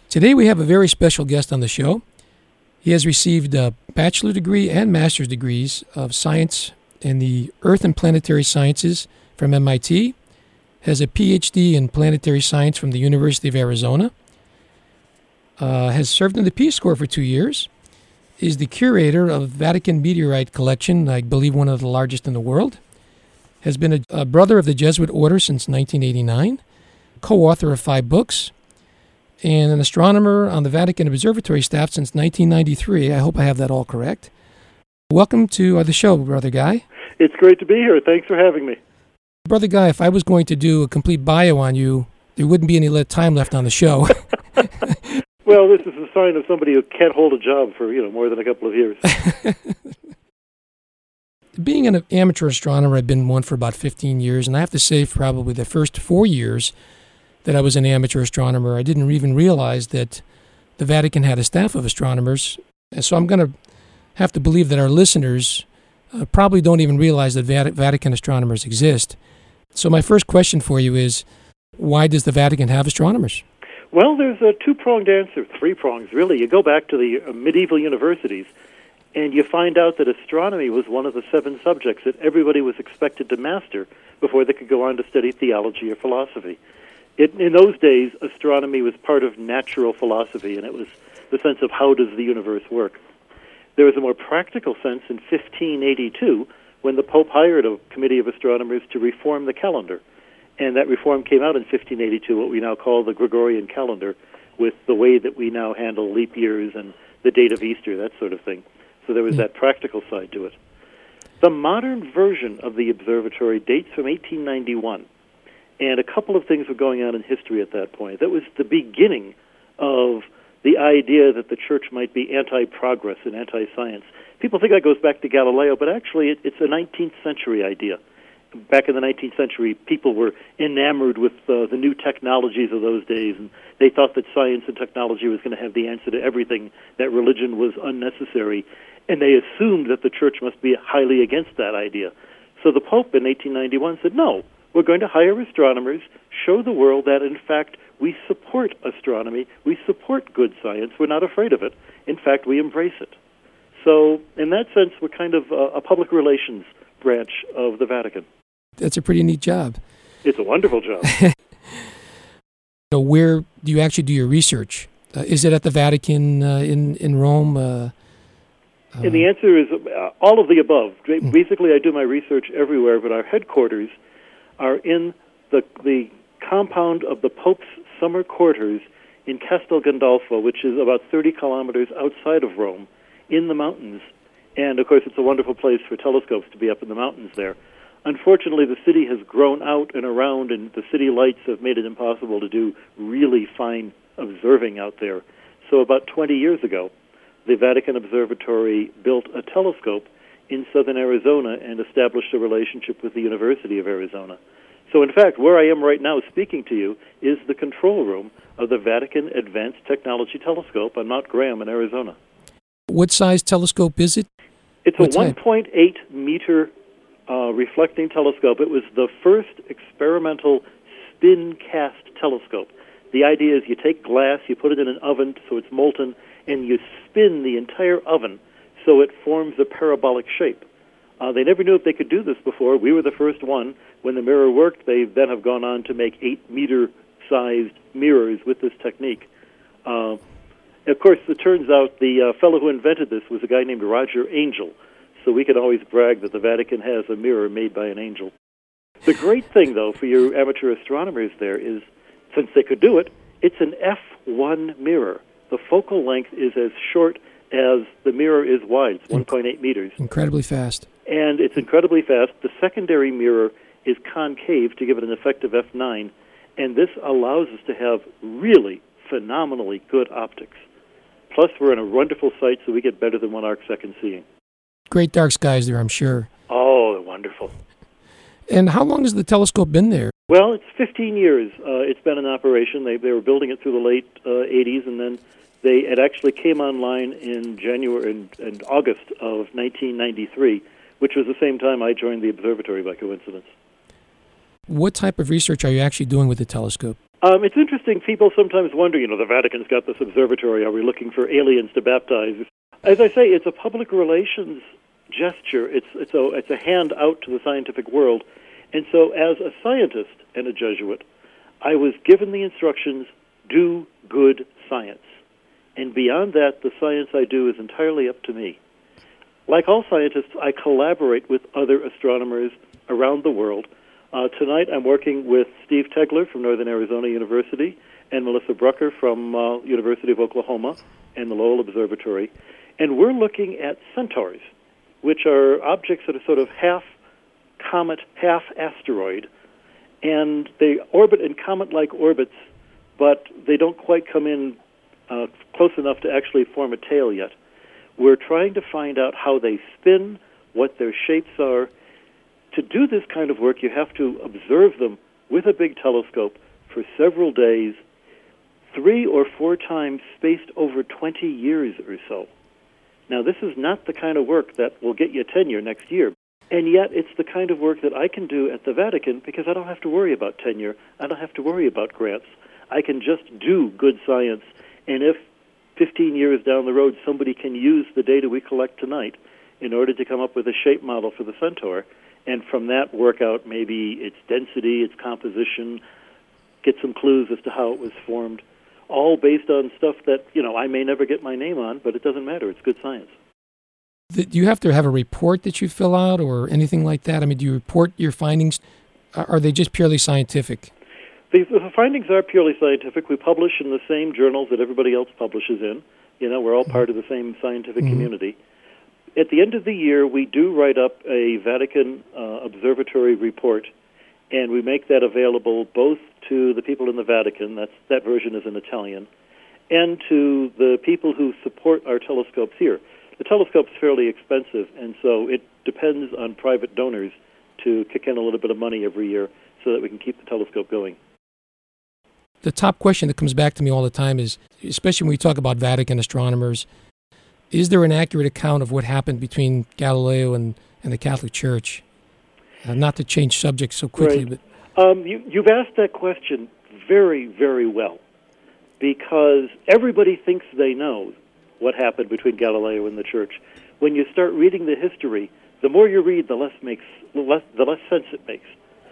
Today we have a very special guest on the show. He has received a bachelor degree and master's degrees of science in the Earth and Planetary Sciences from MIT, has a PhD in planetary science from the University of Arizona, has served in the Peace Corps for 2 years, is the curator of Vatican Meteorite Collection, I believe one of the largest in the world, has been a brother of the Jesuit Order since 1989, co-author of 5 books, and an astronomer on the Vatican Observatory staff since 1993. I hope I have that all correct. Welcome to the show, Brother Guy. It's great to be here. Thanks for having me. Brother Guy, if I was going to do a complete bio on you, there wouldn't be any time left on the show. Well, this is a sign of somebody who can't hold a job for, more than a couple of years. Being an amateur astronomer, I've been one for about 15 years, and I have to say probably the first 4 years that I was an amateur astronomer, I didn't even realize that the Vatican had a staff of astronomers. And so I'm going to have to believe that our listeners probably don't even realize that Vatican astronomers exist. So my first question for you is, why does the Vatican have astronomers? Well, there's a two-pronged answer, 3 prongs, really. You go back to the medieval universities, and you find out that astronomy was one of the 7 subjects that everybody was expected to master before they could go on to study theology or philosophy. In those days, astronomy was part of natural philosophy, and it was the sense of how does the universe work. There was a more practical sense in 1582 when the Pope hired a committee of astronomers to reform the calendar. And that reform came out in 1582, what we now call the Gregorian calendar, with the way that we now handle leap years and the date of Easter, that sort of thing. So there was that practical side to it. The modern version of the observatory dates from 1891. And a couple of things were going on in history at that point. That was the beginning of the idea that the church might be anti-progress and anti-science. People think that goes back to Galileo, but actually it's a 19th century idea. Back in the 19th century, people were enamored with the new technologies of those days, and they thought that science and technology was going to have the answer to everything, that religion was unnecessary, and they assumed that the church must be highly against that idea. So the Pope in 1891 said, no, we're going to hire astronomers, show the world that, in fact, we support astronomy, we support good science, we're not afraid of it. In fact, we embrace it. So, in that sense, we're kind of a public relations branch of the Vatican. That's a pretty neat job. It's a wonderful job. So where do you actually do your research? Is it at the Vatican in Rome? And the answer is all of the above. Basically, I do my research everywhere, but our headquarters are in the compound of the Pope's summer quarters in Castel Gandolfo, which is about 30 kilometers outside of Rome, in the mountains. And, of course, it's a wonderful place for telescopes to be up in the mountains there. Unfortunately, the city has grown out and around, and the city lights have made it impossible to do really fine observing out there. So about 20 years ago, the Vatican Observatory built a telescope in southern Arizona and established a relationship with the University of Arizona. So, in fact, where I am right now speaking to you is the control room of the Vatican Advanced Technology Telescope on Mount Graham in Arizona. What size telescope is it? It's a 1.8-meter reflecting telescope. It was the first experimental spin-cast telescope. The idea is you take glass, you put it in an oven so it's molten, and you spin the entire oven so it forms a parabolic shape. They never knew if they could do this before. We were the first one. When the mirror worked, they then have gone on to make 8-meter-sized mirrors with this technique. Of course, it turns out the fellow who invented this was a guy named Roger Angel, so we can always brag that the Vatican has a mirror made by an angel. The great thing, though, for your amateur astronomers there is, since they could do it, it's an F1 mirror. The focal length is as short as the mirror is wide. It's 1.8 meters. Incredibly fast. And it's incredibly fast. The secondary mirror is concave to give it an effect of F9, and this allows us to have really phenomenally good optics. Plus, we're in a wonderful site, so we get better than 1 arc-second seeing. Great dark skies there, I'm sure. Oh, they're wonderful. And how long has the telescope been there? Well, it's 15 years. It's been in operation. They were building it through the late 80s, and then it actually came online in January and August of 1993, which was the same time I joined the observatory by coincidence. What type of research are you actually doing with the telescope? It's interesting. People sometimes wonder, the Vatican's got this observatory. Are we looking for aliens to baptize? As I say, it's a public relations gesture. It's a hand out to the scientific world. And so as a scientist and a Jesuit, I was given the instructions, do good science. And beyond that, the science I do is entirely up to me. Like all scientists, I collaborate with other astronomers around the world. Tonight I'm working with Steve Tegler from Northern Arizona University and Melissa Brucker from University of Oklahoma and the Lowell Observatory. And we're looking at centaurs, which are objects that are sort of half comet, half asteroid. And they orbit in comet-like orbits, but they don't quite come in close enough to actually form a tail yet. We're trying to find out how they spin, what their shapes are. To do this kind of work, you have to observe them with a big telescope for several days, 3 or 4 times spaced over 20 years or so. Now, this is not the kind of work that will get you tenure next year, and yet it's the kind of work that I can do at the Vatican because I don't have to worry about tenure. I don't have to worry about grants. I can just do good science, and if 15 years down the road somebody can use the data we collect tonight in order to come up with a shape model for the centaur, and from that work out maybe its density, its composition, get some clues as to how it was formed, all based on stuff that, I may never get my name on, but it doesn't matter. It's good science. Do you have to have a report that you fill out or anything like that? I mean, do you report your findings? Are they just purely scientific? The findings are purely scientific. We publish in the same journals that everybody else publishes in. We're all part of the same scientific community. At the end of the year, we do write up a Vatican Observatory report, and we make that available both to the people in the Vatican, that version is in Italian, and to the people who support our telescopes here. The telescope's fairly expensive, and so it depends on private donors to kick in a little bit of money every year so that we can keep the telescope going. The top question that comes back to me all the time is, especially when we talk about Vatican astronomers, is there an accurate account of what happened between Galileo and the Catholic Church? Not to change subjects so quickly, right. But you've asked that question very, very well, because everybody thinks they know what happened between Galileo and the Church. When you start reading the history, the more you read, the less sense it makes.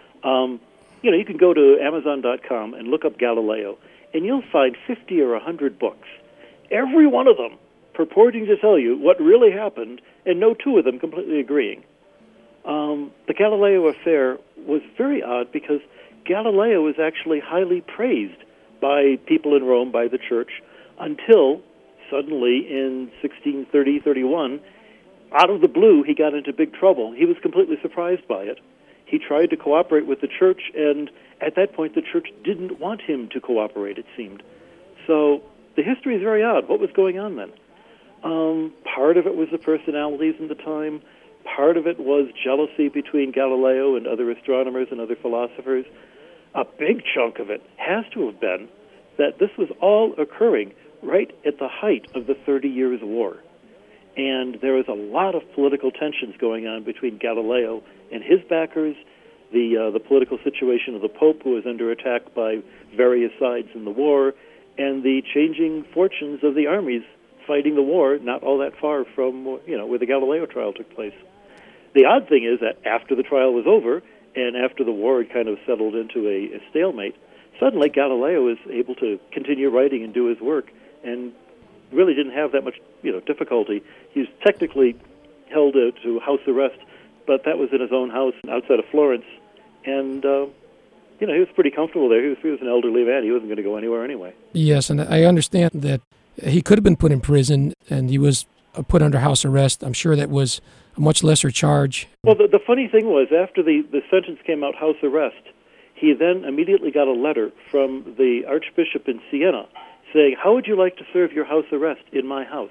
You can go to Amazon.com and look up Galileo, and you'll find 50 or 100 books, every one of them purporting to tell you what really happened, and no 2 of them completely agreeing. The Galileo affair was very odd because Galileo was actually highly praised by people in Rome, by the Church, until suddenly in 1630-31, out of the blue, he got into big trouble. He was completely surprised by it. He tried to cooperate with the Church, and at that point, the Church didn't want him to cooperate, it seemed. So the history is very odd. What was going on then? Part of it was the personalities in the time. Part of it was jealousy between Galileo and other astronomers and other philosophers. A big chunk of it has to have been that this was all occurring right at the height of the 30 Years' War. And there was a lot of political tensions going on between Galileo and his backers, the political situation of the Pope, who was under attack by various sides in the war, and the changing fortunes of the armies fighting the war not all that far from where the Galileo trial took place. The odd thing is that after the trial was over and after the war had kind of settled into a stalemate, suddenly Galileo was able to continue writing and do his work and really didn't have that much difficulty. He was technically held to house arrest, but that was in his own house outside of Florence, and he was pretty comfortable there. He was an elderly man. He wasn't going to go anywhere anyway. Yes, and I understand that he could have been put in prison, and he was put under house arrest. I'm sure that was a much lesser charge. Well, the funny thing was, after the sentence came out, house arrest, he then immediately got a letter from the Archbishop in Siena saying, "How would you like to serve your house arrest in my house?"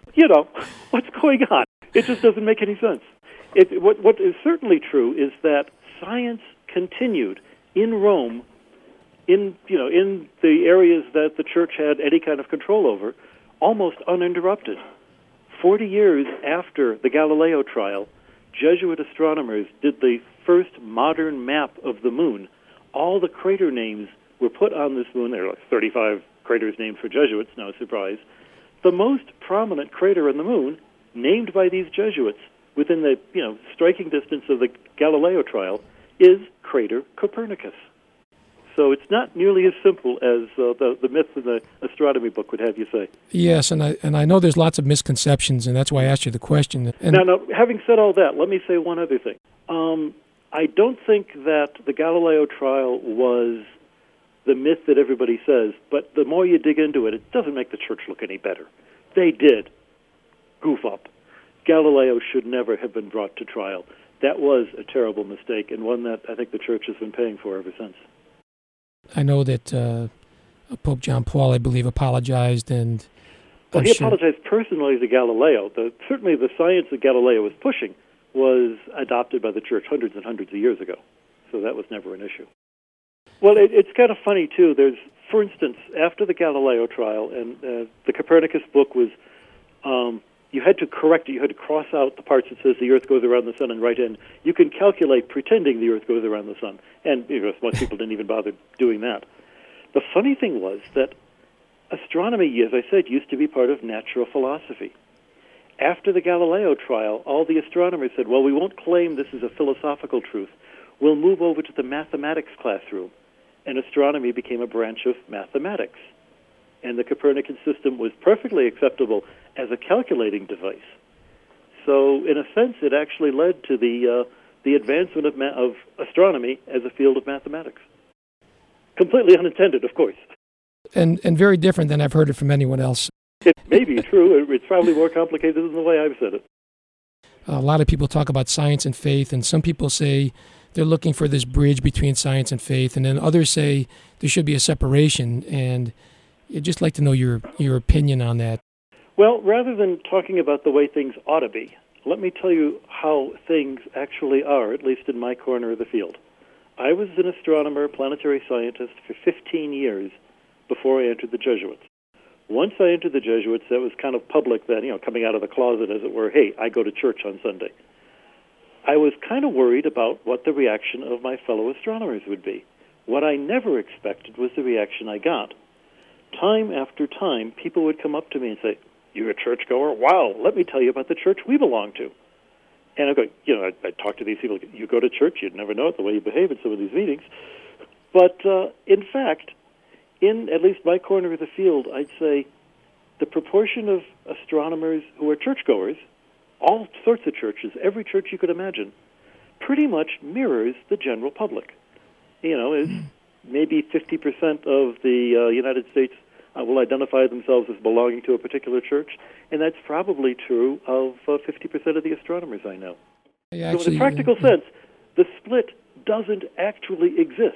What's going on? It just doesn't make any sense. What is certainly true is that science continued in Rome, in the areas that the Church had any kind of control over, almost uninterrupted. 40 years after the Galileo trial, Jesuit astronomers did the first modern map of the moon. All the crater names were put on this moon. There are like 35 craters named for Jesuits, no surprise. The most prominent crater on the moon, named by these Jesuits within the striking distance of the Galileo trial, is Crater Copernicus. So it's not nearly as simple as the myth in the astronomy book would have you say. Yes, and I know there's lots of misconceptions, and that's why I asked you the question. And now, having said all that, let me say one other thing. I don't think that the Galileo trial was the myth that everybody says, but the more you dig into it, it doesn't make the church look any better. They did goof up. Galileo should never have been brought to trial. That was a terrible mistake, and one that I think the church has been paying for ever since. I know that Pope John Paul, I believe, apologized, and well, he apologized personally to Galileo. Certainly the science that Galileo was pushing was adopted by the church hundreds and hundreds of years ago, so that was never an issue. Well, it's kind of funny, too. There's, for instance, after the Galileo trial, and the Copernicus book was, you had to correct it. You had to cross out the parts that says the Earth goes around the sun and write in, you can calculate pretending the Earth goes around the sun. And most people didn't even bother doing that. The funny thing was that astronomy, as I said, used to be part of natural philosophy. After the Galileo trial, all the astronomers said, well, we won't claim this is a philosophical truth. We'll move over to the mathematics classroom. And astronomy became a branch of mathematics. And the Copernican system was perfectly acceptable as a calculating device. So, in a sense, it actually led to the advancement of astronomy as a field of mathematics. Completely unintended, of course. And very different than I've heard it from anyone else. It may be true. It's probably more complicated than the way I've said it. A lot of people talk about science and faith, and some people say they're looking for this bridge between science and faith, and then others say there should be a separation, and I'd just like to know your opinion on that. Well, rather than talking about the way things ought to be, let me tell you how things actually are, at least in my corner of the field. I was an astronomer, planetary scientist for 15 years before I entered the Jesuits. Once I entered the Jesuits, that was kind of public then, coming out of the closet, as it were, hey, I go to church on Sunday. I was kind of worried about what the reaction of my fellow astronomers would be. What I never expected was the reaction I got. Time after time, people would come up to me and say, you're a churchgoer? Wow, let me tell you about the church we belong to. And I go, I'd talk to these people, you go to church, you'd never know it, the way you behave in some of these meetings. But in fact, in at least my corner of the field, I'd say the proportion of astronomers who are churchgoers, all sorts of churches, every church you could imagine, pretty much mirrors the general public. Is maybe 50% of the United States will identify themselves as belonging to a particular church, and that's probably true of 50% of the astronomers I know. So in a practical sense, the split doesn't actually exist.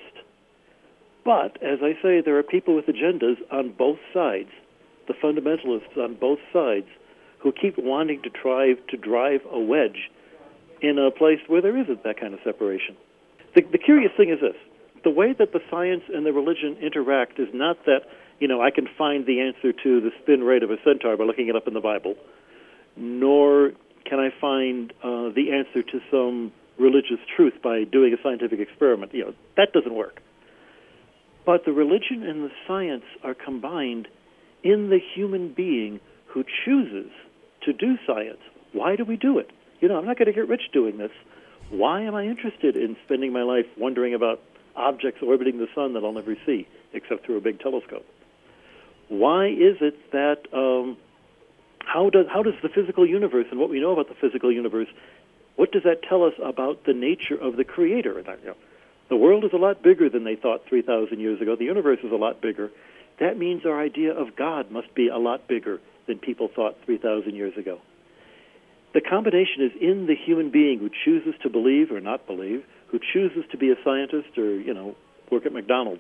But, as I say, there are people with agendas on both sides, the fundamentalists on both sides, who keep wanting to try to drive a wedge in a place where there isn't that kind of separation. The curious thing is this. The way that the science and the religion interact is not that, I can find the answer to the spin rate of a centaur by looking it up in the Bible, nor can I find the answer to some religious truth by doing a scientific experiment. That doesn't work. But the religion and the science are combined in the human being who chooses to do science. Why do we do it? I'm not going to get rich doing this. Why am I interested in spending my life wondering about objects orbiting the sun that I'll never see, except through a big telescope? Why is it that, how does the physical universe and what we know about the physical universe, what does that tell us about the nature of the Creator? And the world is a lot bigger than they thought 3,000 years ago. The universe is a lot bigger. That means our idea of God must be a lot bigger than people thought 3,000 years ago. The combination is in the human being who chooses to believe or not believe, who chooses to be a scientist or, work at McDonald's.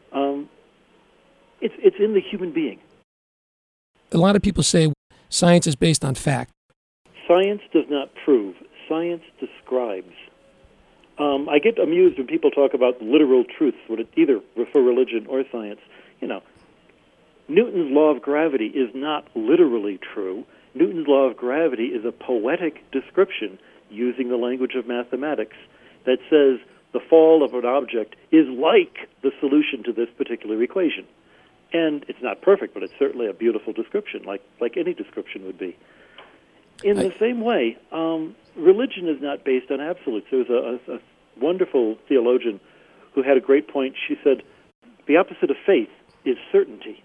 It's in the human being. A lot of people say science is based on fact. Science does not prove. Science describes. I get amused when people talk about literal truths, either for religion or science. Newton's law of gravity is not literally true. Newton's law of gravity is a poetic description using the language of mathematics that says the fall of an object is like the solution to this particular equation. And it's not perfect, but it's certainly a beautiful description, like any description would be. In the same way, religion is not based on absolutes. There was a wonderful theologian who had a great point. She said, the opposite of faith is certainty.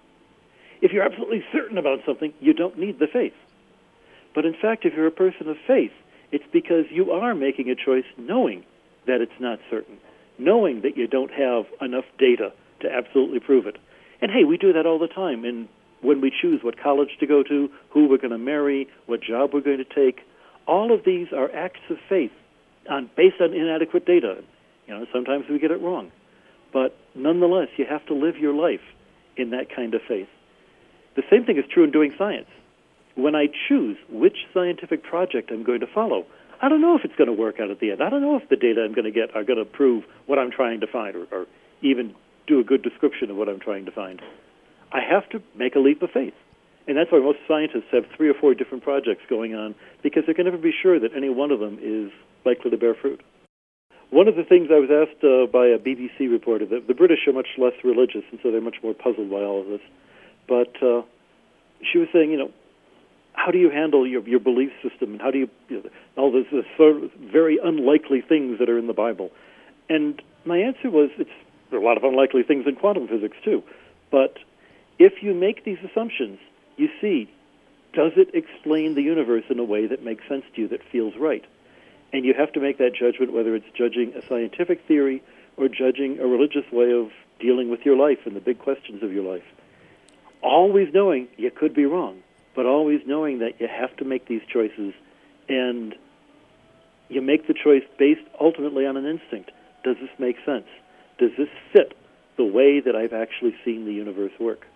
If you're absolutely certain about something, you don't need the faith. But in fact, if you're a person of faith, it's because you are making a choice knowing that it's not certain, knowing that you don't have enough data to absolutely prove it. And hey, we do that all the time. And when we choose what college to go to, who we're going to marry, what job we're going to take, all of these are acts of faith based on inadequate data. Sometimes we get it wrong. But nonetheless, you have to live your life in that kind of faith. The same thing is true in doing science. When I choose which scientific project I'm going to follow, I don't know if it's going to work out at the end. I don't know if the data I'm going to get are going to prove what I'm trying to find or even do a good description of what I'm trying to find. I have to make a leap of faith. And that's why most scientists have 3 or 4 different projects going on, because they can never be sure that any one of them is likely to bear fruit. One of the things I was asked by a BBC reporter, the British are much less religious, and so they're much more puzzled by all of this. But she was saying, how do you handle your belief system, and how do you all this sort of very unlikely things that are in the Bible? And my answer was, there are a lot of unlikely things in quantum physics too. But if you make these assumptions, you see, does it explain the universe in a way that makes sense to you, that feels right? And you have to make that judgment, whether it's judging a scientific theory or judging a religious way of dealing with your life and the big questions of your life. Always knowing you could be wrong, but always knowing that you have to make these choices, and you make the choice based ultimately on an instinct. Does this make sense? Does this fit the way that I've actually seen the universe work?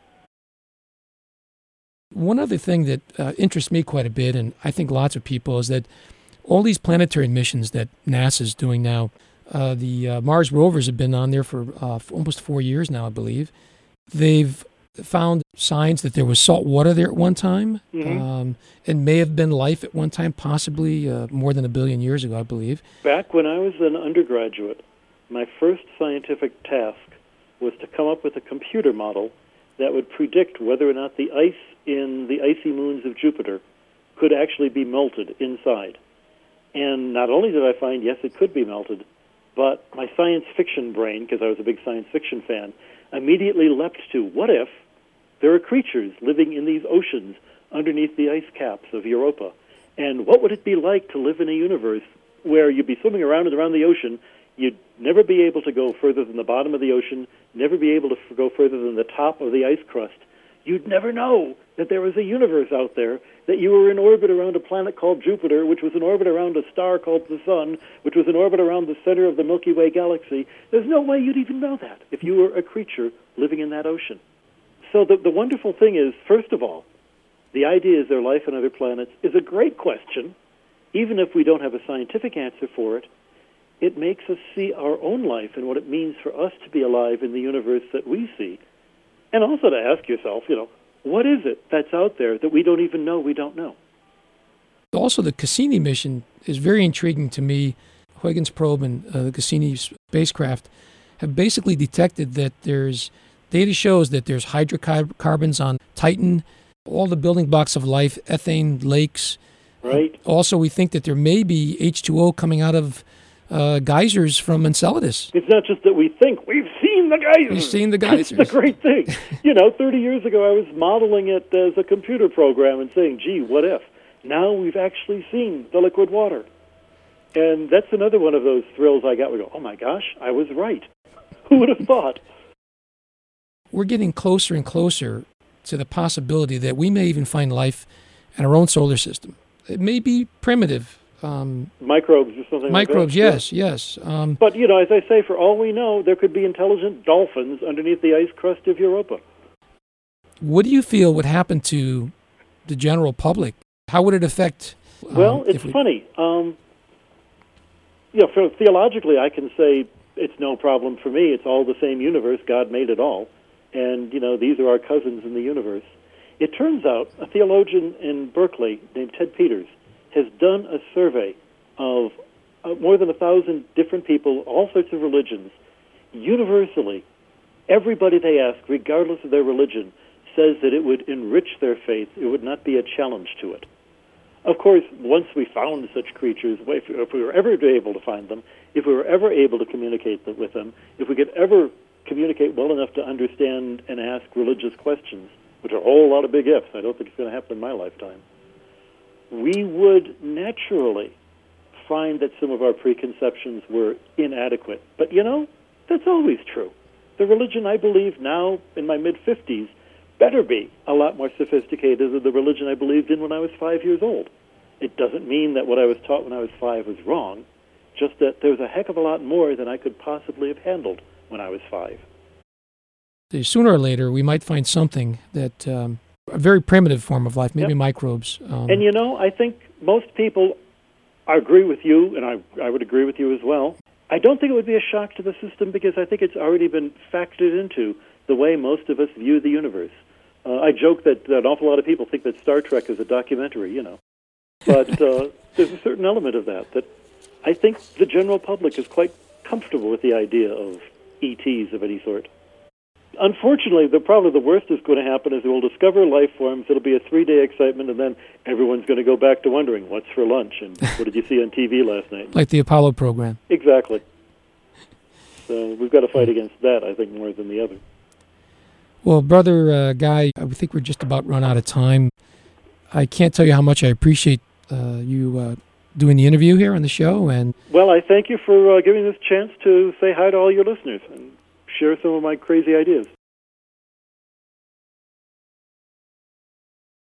One other thing that interests me quite a bit, and I think lots of people, is that all these planetary missions that NASA's doing now, the Mars rovers have been on there for almost 4 years now, I believe. They've found signs that there was salt water there at one time, and may have been life at one time, possibly more than 1 billion years ago, I believe. Back when I was an undergraduate, my first scientific task was to come up with a computer model that would predict whether or not the ice in the icy moons of Jupiter could actually be melted inside. And not only did I find, yes, it could be melted, but my science fiction brain, because I was a big science fiction fan, immediately leapt to, what if there are creatures living in these oceans underneath the ice caps of Europa? And what would it be like to live in a universe where you'd be swimming around and around the ocean, you'd never be able to go further than the bottom of the ocean, never be able to go further than the top of the ice crust. You'd never know that there was a universe out there, that you were in orbit around a planet called Jupiter, which was in orbit around a star called the Sun, which was in orbit around the center of the Milky Way galaxy. There's no way you'd even know that if you were a creature living in that ocean. So the wonderful thing is, first of all, the idea, is there life on other planets, is a great question. Even if we don't have a scientific answer for it, it makes us see our own life and what it means for us to be alive in the universe that we see. And also to ask yourself, what is it that's out there that we don't even know we don't know? Also, the Cassini mission is very intriguing to me. Huygens probe and the Cassini spacecraft have basically detected that data shows that there's hydrocarbons on Titan, all the building blocks of life, ethane lakes. Right. Also, we think that there may be H2O coming out of geysers from Enceladus. It's not just that we think, we've seen the geysers. We've seen the geysers. That's the great thing. 30 years ago I was modeling it as a computer program and saying, gee, what if? Now we've actually seen the liquid water. And that's another one of those thrills I got. We go, oh my gosh, I was right. Who would have thought? We're getting closer and closer to the possibility that we may even find life in our own solar system. It may be primitive. Microbes or something microbes, like that. Yes. But, as I say, for all we know, there could be intelligent dolphins underneath the ice crust of Europa. What do you feel would happen to the general public? How would it affect... Well, it's funny. Theologically, I can say it's no problem for me. It's all the same universe. God made it all. And, these are our cousins in the universe. It turns out a theologian in Berkeley named Ted Peters has done a survey of more than 1,000 different people, all sorts of religions. Universally, everybody they ask, regardless of their religion, says that it would enrich their faith. It would not be a challenge to it. Of course, once we found such creatures, if we were ever able to find them, if we were ever able to communicate with them, if we could ever communicate well enough to understand and ask religious questions, which are a whole lot of big ifs, I don't think it's going to happen in my lifetime, we would naturally find that some of our preconceptions were inadequate. But, that's always true. The religion I believe now, in my mid-50s, better be a lot more sophisticated than the religion I believed in when I was 5 years old. It doesn't mean that what I was taught when I was 5 was wrong, just that there was a heck of a lot more than I could possibly have handled when I was 5. Sooner or later, we might find something that, a very primitive form of life, maybe microbes. And I think most people agree with you, and I would agree with you as well. I don't think it would be a shock to the system because I think it's already been factored into the way most of us view the universe. I joke that an awful lot of people think that Star Trek is a documentary, But there's a certain element of that I think the general public is quite comfortable with the idea of ETs of any sort. Unfortunately, probably the worst is going to happen is we'll discover life forms. It'll be a 3-day excitement, and then everyone's going to go back to wondering, what's for lunch, and what did you see on TV last night? Like the Apollo program. Exactly. So we've got to fight against that, I think, more than the other. Well, Brother Guy, I think we're just about run out of time. I can't tell you how much I appreciate you doing the interview here on the show. And well, I thank you for giving this chance to say hi to all your listeners and share some of my crazy ideas.